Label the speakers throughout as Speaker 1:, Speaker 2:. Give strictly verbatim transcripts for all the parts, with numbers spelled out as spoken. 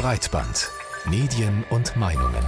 Speaker 1: Breitband. Medien und Meinungen.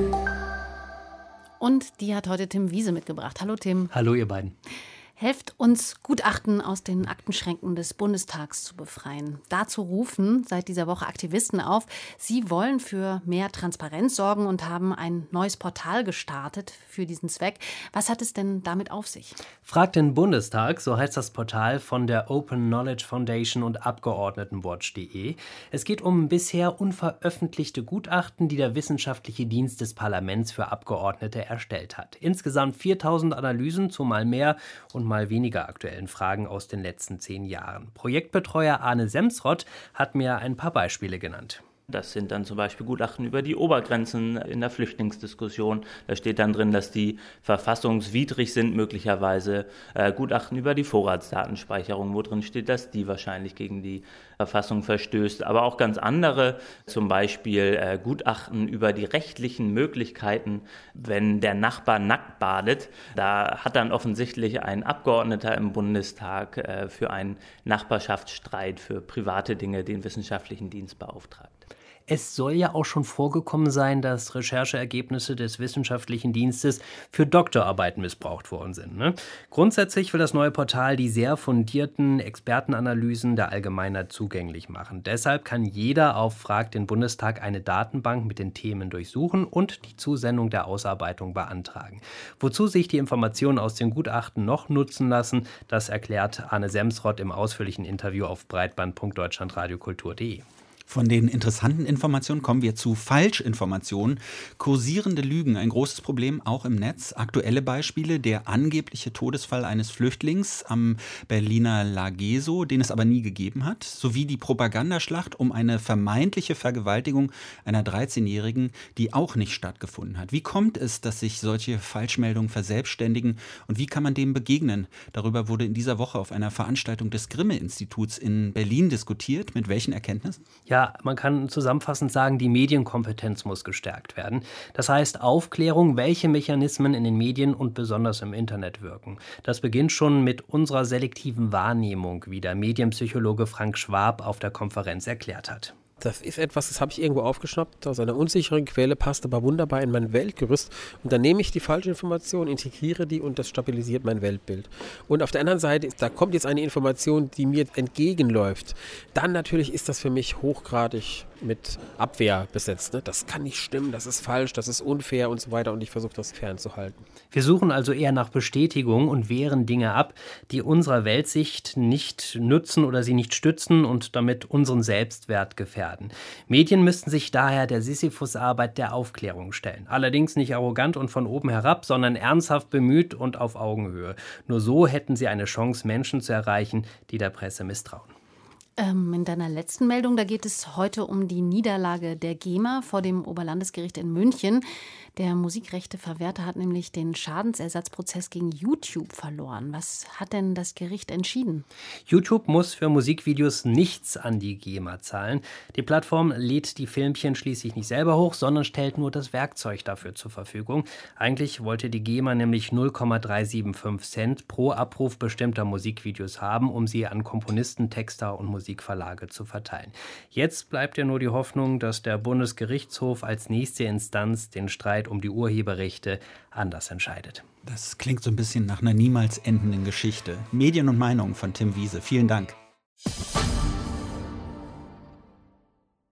Speaker 2: Und die hat heute Tim Wiese mitgebracht. Hallo Tim.
Speaker 3: Hallo ihr beiden.
Speaker 2: Helft uns, Gutachten aus den Aktenschränken des Bundestags zu befreien. Dazu rufen seit dieser Woche Aktivisten auf. Sie wollen für mehr Transparenz sorgen und haben ein neues Portal gestartet für diesen Zweck. Was hat es denn damit auf sich?
Speaker 3: Fragt den Bundestag, so heißt das Portal von der Open Knowledge Foundation und Abgeordnetenwatch punkt de. Es geht um bisher unveröffentlichte Gutachten, die der wissenschaftliche Dienst des Parlaments für Abgeordnete erstellt hat. Insgesamt viertausend Analysen zu mal mehr und mal weniger aktuellen Fragen aus den letzten zehn Jahren. Projektbetreuer Arne Semsrott hat mir ein paar Beispiele genannt.
Speaker 4: Das sind dann zum Beispiel Gutachten über die Obergrenzen in der Flüchtlingsdiskussion. Da steht dann drin, dass die verfassungswidrig sind, möglicherweise. Äh, Gutachten über die Vorratsdatenspeicherung, wo drin steht, dass die wahrscheinlich gegen die Verfassung verstößt. Aber auch ganz andere, zum Beispiel äh, Gutachten über die rechtlichen Möglichkeiten, wenn der Nachbar nackt badet. Da hat dann offensichtlich ein Abgeordneter im Bundestag äh, für einen Nachbarschaftsstreit, für private Dinge den wissenschaftlichen Dienst beauftragt.
Speaker 3: Es soll ja auch schon vorgekommen sein, dass Rechercheergebnisse des wissenschaftlichen Dienstes für Doktorarbeiten missbraucht worden sind. Ne? Grundsätzlich will das neue Portal die sehr fundierten Expertenanalysen der Allgemeinheit zugänglich machen. Deshalb kann jeder auf Fragt den Bundestag eine Datenbank mit den Themen durchsuchen und die Zusendung der Ausarbeitung beantragen. Wozu sich die Informationen aus den Gutachten noch nutzen lassen, das erklärt Arne Semsrott im ausführlichen Interview auf breitband punkt deutschlandradiokultur punkt de.
Speaker 5: Von den interessanten Informationen kommen wir zu Falschinformationen. Kursierende Lügen, ein großes Problem auch im Netz. Aktuelle Beispiele, der angebliche Todesfall eines Flüchtlings am Berliner Lageso, den es aber nie gegeben hat, sowie die Propagandaschlacht um eine vermeintliche Vergewaltigung einer dreizehnjährigen, die auch nicht stattgefunden hat. Wie kommt es, dass sich solche Falschmeldungen verselbstständigen und wie kann man dem begegnen? Darüber wurde in dieser Woche auf einer Veranstaltung des Grimme-Instituts in Berlin diskutiert. Mit welchen Erkenntnissen?
Speaker 3: Ja, man kann zusammenfassend sagen, die Medienkompetenz muss gestärkt werden. Das heißt Aufklärung, welche Mechanismen in den Medien und besonders im Internet wirken. Das beginnt schon mit unserer selektiven Wahrnehmung, wie der Medienpsychologe Frank Schwab auf der Konferenz erklärt hat.
Speaker 6: Das ist etwas, das habe ich irgendwo aufgeschnappt, aus einer unsicheren Quelle, passt aber wunderbar in mein Weltgerüst. Und dann nehme ich die falsche Information, integriere die und das stabilisiert mein Weltbild. Und auf der anderen Seite, da kommt jetzt eine Information, die mir entgegenläuft. Dann natürlich ist das für mich hochgradig mit Abwehr besetzt. Ne? Das kann nicht stimmen, das ist falsch, das ist unfair und so weiter. Und ich versuche das fernzuhalten.
Speaker 3: Wir suchen also eher nach Bestätigung und wehren Dinge ab, die unserer Weltsicht nicht nützen oder sie nicht stützen und damit unseren Selbstwert gefährden. Medien müssten sich daher der Sisyphus-Arbeit der Aufklärung stellen. Allerdings nicht arrogant und von oben herab, sondern ernsthaft bemüht und auf Augenhöhe. Nur so hätten sie eine Chance, Menschen zu erreichen, die der Presse misstrauen.
Speaker 2: Ähm, in deiner letzten Meldung, da geht es heute um die Niederlage der GEMA vor dem Oberlandesgericht in München. Der Musikrechteverwerter hat nämlich den Schadensersatzprozess gegen YouTube verloren. Was hat denn das Gericht entschieden?
Speaker 3: YouTube muss für Musikvideos nichts an die GEMA zahlen. Die Plattform lädt die Filmchen schließlich nicht selber hoch, sondern stellt nur das Werkzeug dafür zur Verfügung. Eigentlich wollte die GEMA nämlich null Komma dreihundertfünfundsiebzig Cent pro Abruf bestimmter Musikvideos haben, um sie an Komponisten, Texter und Musikverlage zu verteilen. Jetzt bleibt ja nur die Hoffnung, dass der Bundesgerichtshof als nächste Instanz den Streit um die Urheberrechte anders entscheidet.
Speaker 5: Das klingt so ein bisschen nach einer niemals endenden Geschichte. Medien und Meinungen von Tim Wiese. Vielen Dank.